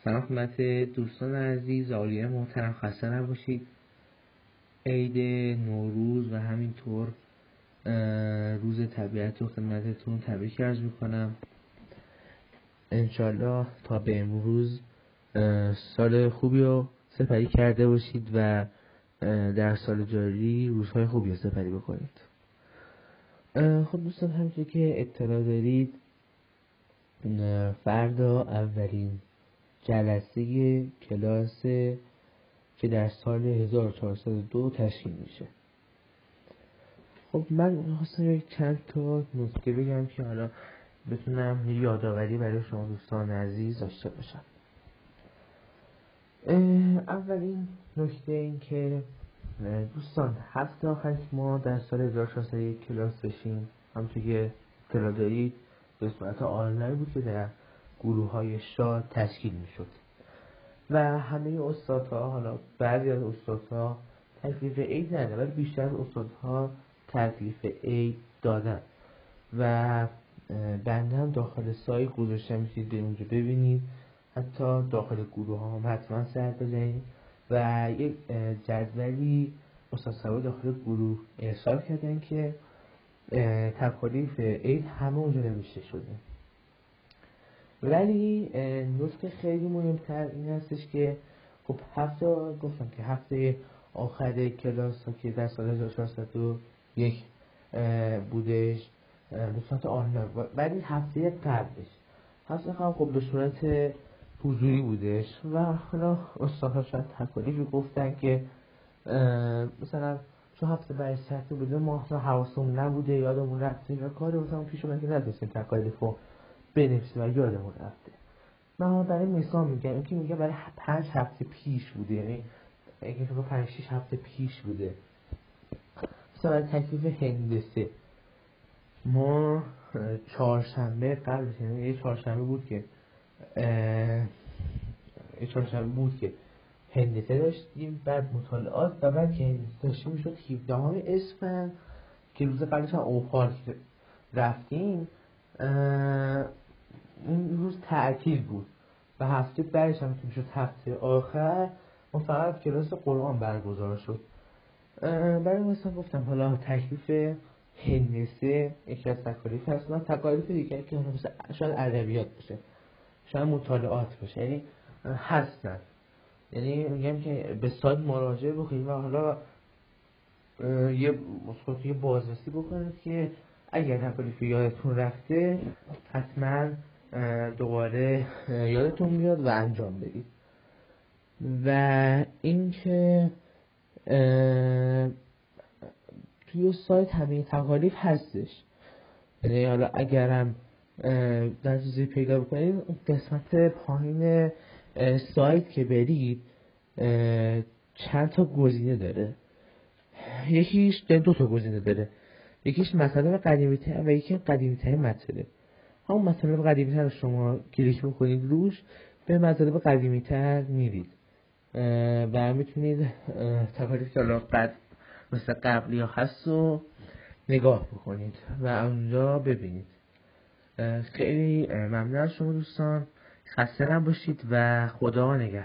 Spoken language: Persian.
سلام خدمت دوستان عزیز، عالیه محترم، خسته نباشید. عید نوروز و همینطور روز طبیعت رو خدمتتون تبریک عرض میکنم. انشالله تا به امروز سال خوبی رو سپری کرده باشید و در سال جاری روزهای خوبی رو سپری بکنید. خب دوستان، همونطور که اطلاع دارید فردا اولین جلسه کلاس که در سال 1402 تشکیل میشه. خب من خواستم چند تا نکته بگم که حالا بتونم یادآوری برای شما دوستان عزیز داشته باشم. اولین نکته این که دوستان هفته آخر ما در سال 1401 کلاس داشتیم. همونطور که اطلاع دارید به صورت آنلاین بود که در گروه های شاد تشکیل می شد و همه استادها، حالا بعضی از استادها تکلیف عید ندادن ولی بیشتر از استادها تکلیف عید دادن و بنده هم داخل سایت گذاشتم، میتونید به اونجا ببینید. حتی داخل گروه ها هم حتما سر بزنید و یک جدولی استاد سواد داخل گروه ارسال کردن که تکالیف عید همه اونجا نوشته شده. ولی نکته خیلی مهمتر این هستش که خب هفته گفتم که هفته آخر کلاس ها که در سال 1401 بودش به صورت آنلاین، ولی هفته قبل خب به صورت حضوری بودش و حالا استادها شاید تکالیفی گفتن که مثلا چون هفته بعد ساعت بوده ما حواسمون نبوده، یادمون رفته و کار واسمون پیش اومد که نداشتیم تکالیفو بنویسیم و یادمون رفته. من برای مثال میگم، این که میگه برای 5 هفته پیش بوده، یعنی اگه تو 5-6 هفته پیش بوده. مثلا برای تکلیف هندسه ما چهارشنبه قبل، یعنی یه چهارشنبه بود که هندسه داشتیم، بعد مطالعات و بعد که هندسه داشتیم میشد 17 اسفند که روز قبلش هم اوپارک رفتیم. این روز تعطیل بود و هفته بعدش هم که میشد هفته آخر ما فقط کلاس قرآن برگزار شد. برای مثلا گفتم حالا تکلیف هندسه یکی از تکالیف هست و تکالیف دیگر که شاید ادبیات باشه، شاید مطالعات باشه، یعنی هستن. یعنی میگم که به سایت مراجعه بکنید و حالا یه بازرسی بکنید که اگر تکالیف یادتون رفته حتما دوباره یادتون بیاد و انجام بدید. و اینکه توی سایت همه تکالیف هستش، یعنی حالا اگرم دسترسی پیدا بکنید قسمت پایین سایت که برید چند تا گزینه داره. یکیش دو تا گزینه داره، یکیش مطالب قدیمی تر و یکی قدیمی تر مطالب. همون مطالب قدیمی تر شما کلیک میکنید روش به مطالب قدیمی تر میرید و میتونید تکالیف که حالا بعد مثل قبلی ها هست و نگاه بکنید و اونجا ببینید. خیلی ممنون از شما دوستان، خسته نباشید و خدا نگهدار.